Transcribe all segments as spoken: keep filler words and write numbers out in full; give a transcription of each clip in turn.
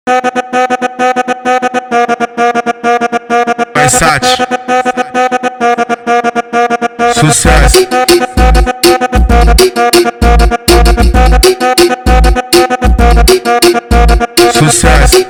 Versace, sucesso. Sucesso.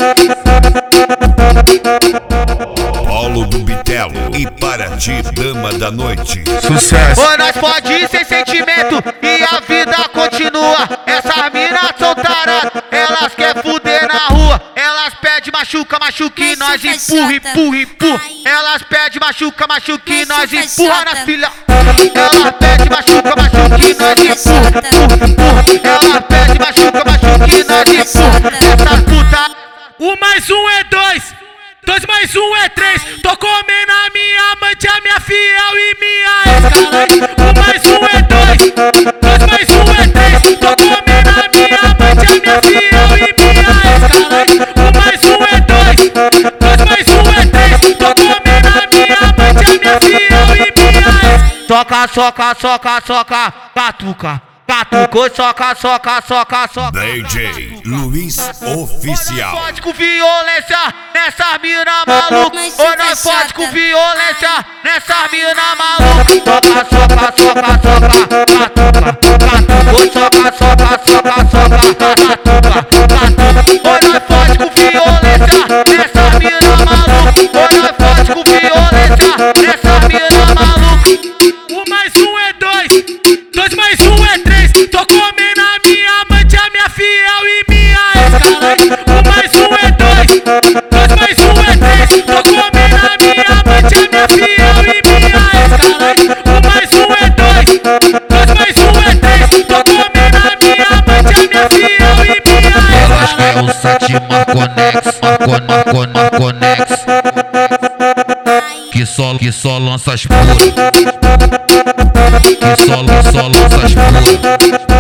Paulo do Bitelo e Paraty, dama da noite. Sucesso. Ô, nós pode ir sem sentimento e a vida continua. Essas minas são taradas, elas querem fuder na rua. Elas pedem machuca, machuca e nós empurra, empurra, empurra. Elas pedem machuca, machuca e nós empurra nas filhas. Elas pedem machuca, machuca e nós empurra, empurra, empurra. Elas pedem machuca, machuca e nós empurra. Essas putas. Um mais um é dois, dois mais um é três. Tô comendo a minha amante, a minha fiel e minha ex. Um mais um é dois, dois mais um é três. Tô comendo a minha amante, a minha fiel e minha ex. Um mais um é dois, dois mais um é três. Tô comendo a minha amante, a minha fiel e minha ex. Soca, soca, soca, soca, catuca. Catucou, soca, soca, soca, soca. D J Luiz Oficial. Pode com violência nessa mina maluca. Ou nós pode com violência nessa mina maluca. Soca, soca, soca, soca, catuca. Catucou, soca, soca, soca, soca, catuca. Catuca. Ou nós pode com violência nessa mina maluca. Ou nós pode com violência nessa mina maluca. Um mais um é dois, dois mais um é três. Tô comendo a minha amante, a minha fiel e minha ex. Um mais um é dois, dois mais um é três. Tô comendo a minha amante, a minha fiel e minha ex. Um mais um é dois, dois mais um é três. Tô comendo a minha amante, a minha fiel e minha ex. Elas querem um sete Marconex, Marco, Marco, Marconex, que só, que só lança as puras, que só, que só lança as puras.